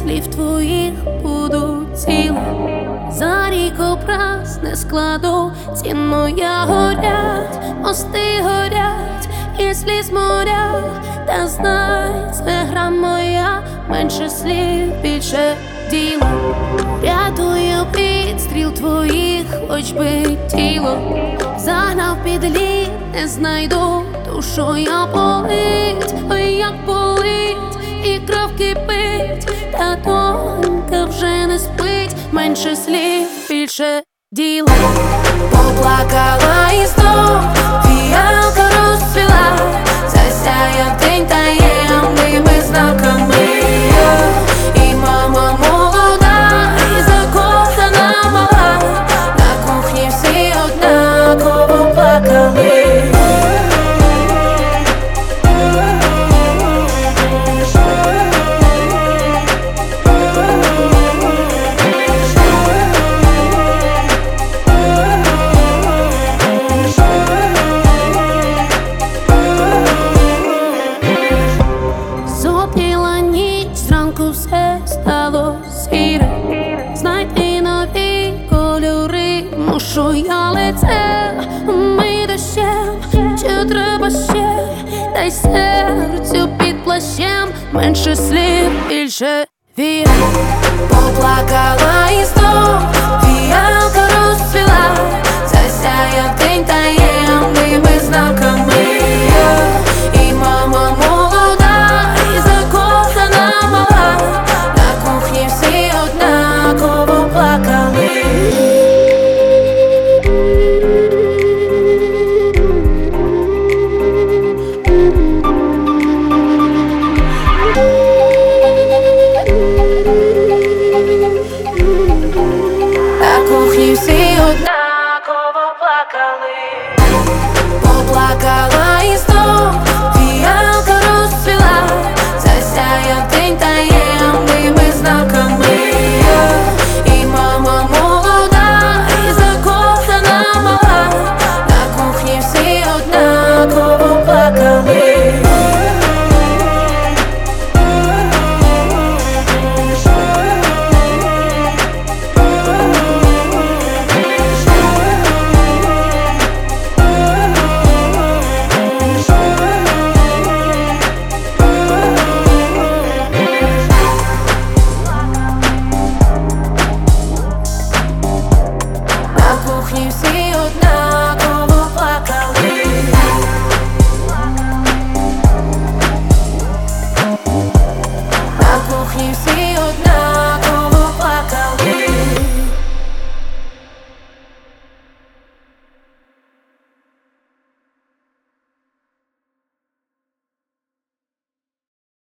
слів твоїх буду ціла. За рік образ не складу, ціно я горять, мости горять, і сліз моря. Та знай, це гра моя, менше слів, більше діла. Рятую від стріл твоїх, хоч би тіло загнав під лід, не знайду, душу я болить, ой, як болить, і кров кипить, та тонка вже не спить, менше слів, більше діла. Поплакала і знов фіалка розцвіла, засяяв день таємними знаками. І мама молода, і закохана мала, на кухні всі однаково плакали. Зопіла ніч, зранку все стало сіре, знайти нові кольори, мушу я лице умий дощем, чи треба ще, дай серцю під плащем, менше слів, більше віри. Поплакала і знов фіалка розцвіла, засяяв день таємними знаками. І мама молода, і закохана мала, на кухні всі однаково плакали. На кухні всі однаково плакали. Поплакала і знов фіалка розцвіла, засяяв день таємними знаками. І мама молода, і закохана мала, на кухні всі однаково плакали. На кухні всі однаково плакали. На кухні всі однаково.